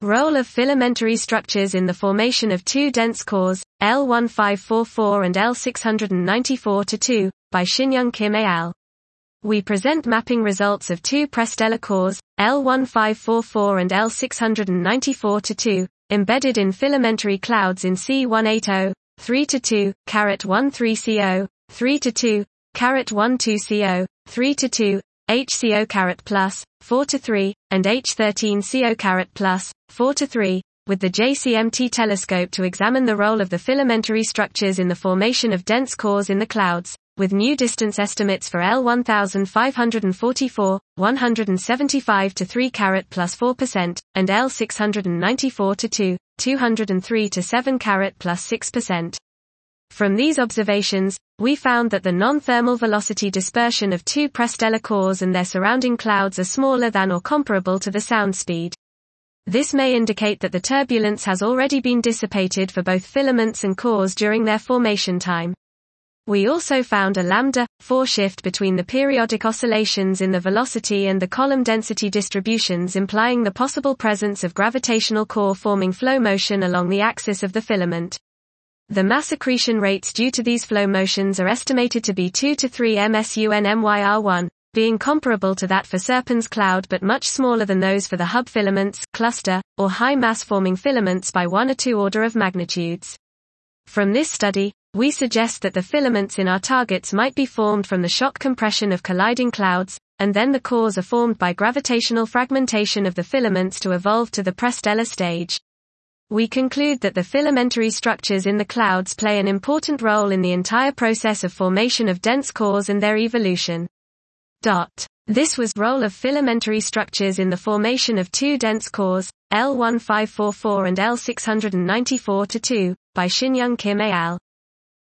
Role of filamentary structures in the formation of two dense cores, L1544 and L694-2, by Shinyoung Kim et al. We present mapping results of two prestellar cores, L1544 and L694-2, embedded in filamentary clouds in C180, 3-2, 13CO, 3-2, 12CO, 3-2, HCO+, 4-3, and H13CO+, 4-3, with the JCMT telescope to examine the role of the filamentary structures in the formation of dense cores in the clouds, with new distance estimates for L1544, 175 to 3 +4%, and L694-2, 203 to 7 +6%. From these observations, we found that the non-thermal velocity dispersion of two prestellar cores and their surrounding clouds are smaller than or comparable to the sound speed. This may indicate that the turbulence has already been dissipated for both filaments and cores during their formation time. We also found a λ4 shift between the periodic oscillations in the velocity and the column density distributions, implying the possible presence of gravitational core forming flow motion along the axis of the filament. The mass accretion rates due to these flow motions are estimated to be 2 to 3 MSUN/MYR1, being comparable to that for Serpens cloud but much smaller than those for the hub filaments, cluster, or high mass forming filaments by 1 or 2 order of magnitudes. From this study, we suggest that the filaments in our targets might be formed from the shock compression of colliding clouds, and then the cores are formed by gravitational fragmentation of the filaments to evolve to the prestellar stage. We conclude that the filamentary structures in the clouds play an important role in the entire process of formation of dense cores and their evolution. This was role of filamentary structures in the formation of two dense cores, L1544 and L694-2, by Shinyoung Kim et al.